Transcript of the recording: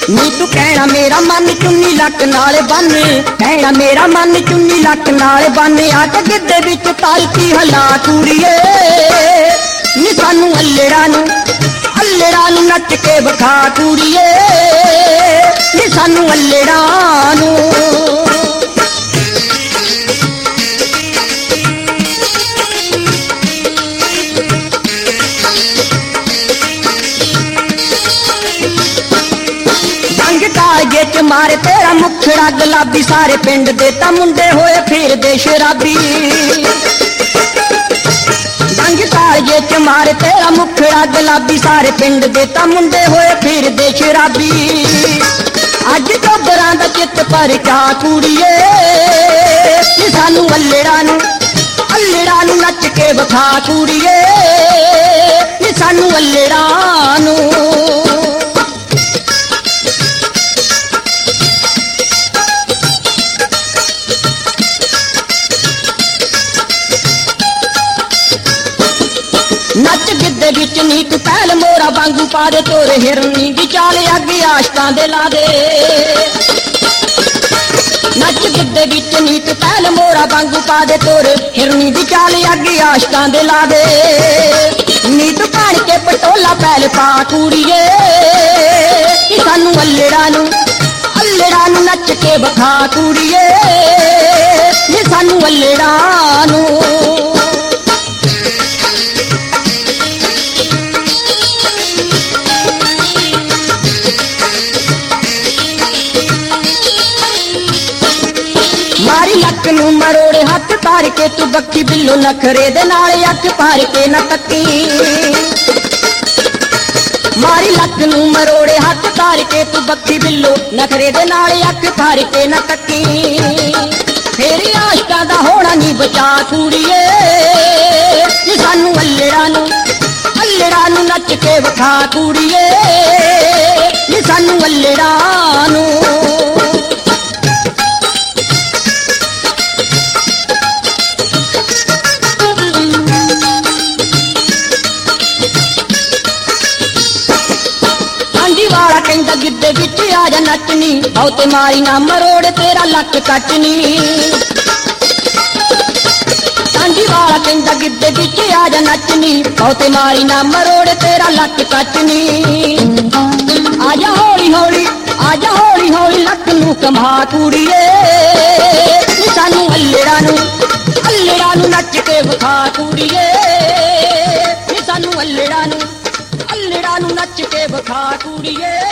ਨੀ ਤੂੰ ਕਹਿਣਾ ਮੇਰਾ ਮਨ ਚੁੰਨੀ ਲੱਕ ਨਾਲ ਬੰਨ, ਕਹਿਣਾ ਮੇਰਾ ਮਨ ਚੁੰਨੀ ਲੱਕ ਨਾਲ ਬੰਨ, ਆ ਕੇ ਗਿੱਧੇ ਵਿੱਚ ਤਾਲਤੀ ਹਲਾ ਕੁੜੀਏ। ਨੀ ਸਾਨੂੰ ਅੱਲੜਾਂ ਨੂੰ ਨੱਚ ਕੇ ਵਿਖਾ ਕੁੜੀਏ, ਨੀ ਸਾਨੂੰ ਅੱਲੜਾਂ ਨੂੰ। ਕਾਲਜੇ ਚ ਮਾਰੇ ਤੇਰਾ ਮੁਖੜਾ ਗੁਲਾਬੀ, ਸਾਰੇ ਪਿੰਡ ਦੇ ਤਾਂ ਮੁੰਡੇ ਹੋਏ ਫਿਰਦੇ ਸ਼ਰਾਬੀ। ਡੰਗ ਕਾਲਜੇ ਚ ਮਾਰੇ ਤੇਰਾ ਮੁਖੜਾ ਗੁਲਾਬੀ, ਸਾਰੇ ਪਿੰਡ ਦੇ ਤਾਂ ਮੁੰਡੇ ਹੋਏ ਫਿਰਦੇ ਸ਼ਰਾਬੀ। ਅੱਜ ਟੱਬਰਾਂ ਦਾ ਚਿੱਤ ਪਰਚਾ ਕੁੜੀਏ, ਨੀ ਸਾਨੂੰ ਅੱਲੜਾਂ ਨੂੰ ਨੱਚ ਕੇ ਵਿਖਾ ਕੁੜੀਏ, ਨੀ ਸਾਨੂੰ ਅੱਲੜਾਂ ਨੂੰ। ਨੱਚ ਗਿੱਧੇ ਵਿੱਚ ਨੀ ਤੂੰ ਪਹਿਲ ਮੋਰਾ ਵਾਂਗੂ ਪਾ ਦੇ, ਤੋਰੇ ਹਿਰਨੀ ਦੀ ਚਾਲ ਅੱਗੇ ਆਸ਼ਕਾਂ ਦੇ ਲਾ ਦੇ। ਨੱਚ ਗਿੱਧੇ ਵਿੱਚ ਨੀ ਤੂੰ ਪਹਿਲ ਮੋਰਾ ਵਾਂਗੂ ਪਾ ਦੇ, ਤੋਰੇ ਹਿਰਨੀ ਦੀ ਚਾਲ ਅੱਗੇ ਆਸ਼ਕਾਂ ਦੇ ਲਾ ਦੇ। ਨੀ ਤੂੰ ਕਾਣ ਕੇ ਪਟੋਲਾ ਪਹਿਲ ਪਾ ਕੁੜੀਏ, ਕਿ ਸਾਨੂੰ ਅੱਲੜਾਂ ਨੂੰ ਨੱਚ ਕੇ ਵਿਖਾ ਕੁੜੀਏ, ਨੀ ਸਾਨੂੰ ਅੱਲੜਾਂ ਨੂੰ। ਮਾਰੀ ਲੱਕ ਨੂੰ ਮਰੋੜੇ ਹੱਥ ਤਾਰ ਕੇ ਤੂੰ ਬੱਕੀ ਬਿੱਲੋ, ਨਖਰੇ ਦੇ ਨਾਲ ਅੱਖ ਪਾਰ ਕੇ ਨਾ ਤੱਕੀ। ਮਾਰੀ ਲੱਕ ਨੂੰ ਮਰੋੜੇ ਹੱਥ ਤਾਰ ਕੇ ਤੂੰ ਬੱਕੀ ਬਿੱਲੋ, ਨਖਰੇ ਦੇ ਨਾਲ ਅੱਖ ਪਾਰ ਕੇ ਨਾ ਤੱਕੀ। ਫੇਰ ਆਸ਼ਕਾਂ ਦਾ ਹੋਣਾ ਨੀ ਬਚਾ ਕੁੜੀਏ, ਨੀ ਸਾਨੂੰ ਅੱਲੜਾਂ ਨੂੰ ਨੱਚ ਕੇ ਵਿਖਾ ਕੁੜੀਏ, ਨੀ ਸਾਨੂੰ ਅੱਲੜਾਂ ਨੂੰ। ਕਹਿੰਦਾ ਗਿੱਧੇ ਵਿੱਚ ਆ ਜਾ ਨੱਚਨੀ, ਬਹੁਤੇ ਮਾਰੀ ਨਾ ਮਰੋੜ ਤੇਰਾ ਲੱਕ ਕੱਟਨੀ। ਸਾਂਝੀ ਵਾਲਾ ਕਹਿੰਦਾ ਗਿੱਧੇ ਵਿੱਚ ਆ ਜਾ ਨੱਚਨੀ, ਬਹੁਤੇ ਮਾਰੀ ਨਾ ਮਰੋੜ ਤੇਰਾ ਲੱਕ ਕੱਟਨੀ। ਆਜਾ ਹੌਲੀ ਹੌਲੀ ਲੱਕ ਨੂੰ ਕਮਾ ਕੁੜੀਏ, ਨੀ ਸਾਨੂੰ ਅੱਲੜਾਂ ਨੂੰ ਨੱਚ ਕੇ ਵਿਖਾ ਕੁੜੀਏ, ਨੀ ਸਾਨੂੰ ਅੱਲੜਾਂ ਨੂੰ ਨੱਚ ਕੇ ਵਿਖਾ ਕੁੜੀਏ।